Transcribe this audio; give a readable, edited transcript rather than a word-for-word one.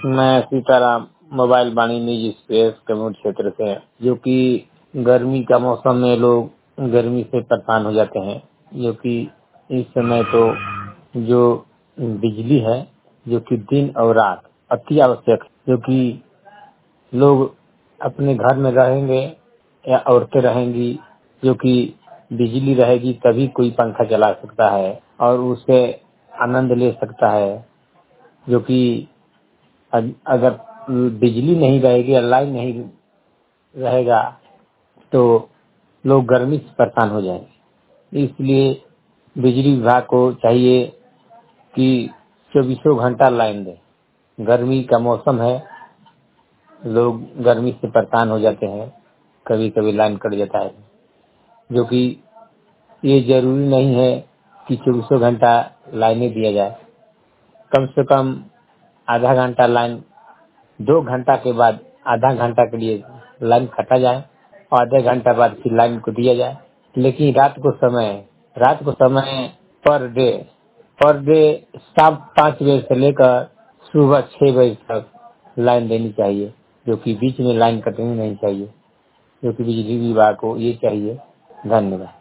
मैं सीताराम मोबाइल वाणी निजी space commute क्षेत्र से, जो कि गर्मी का मौसम में लोग गर्मी से परेशान हो जाते हैं, जो कि इस समय तो जो बिजली है, जो कि दिन और रात अति आवश्यक है, जो कि लोग अपने घर में रहेंगे या औरतें रहेंगी, जो कि बिजली रहेगी तभी कोई पंखा चला सकता है और उससे आनंद ले सकता है, जो कि अगर बिजली नहीं रहेगी या लाइन नहीं रहेगा तो लोग गर्मी से परेशान हो जाएंगे। इसलिए बिजली विभाग को चाहिए कि 24 घंटा लाइन दे। गर्मी का मौसम है, लोग गर्मी से परेशान हो जाते हैं, कभी कभी लाइन कट जाता है, जो कि ये जरूरी नहीं है कि 24 घंटा लाइनें दिया जाए। कम से कम आधा घंटा लाइन, 2 घंटा के बाद आधा घंटा के लिए लाइन काटा जाए और आधे घंटा बाद फिर लाइन को दिया जाए। लेकिन रात को समय पर डे शाम 5 बजे से लेकर सुबह 6 बजे तक लाइन देनी चाहिए, जो कि बीच में लाइन कटनी नहीं चाहिए, जो कि बिजली विभाग को ये चाहिए। धन्यवाद।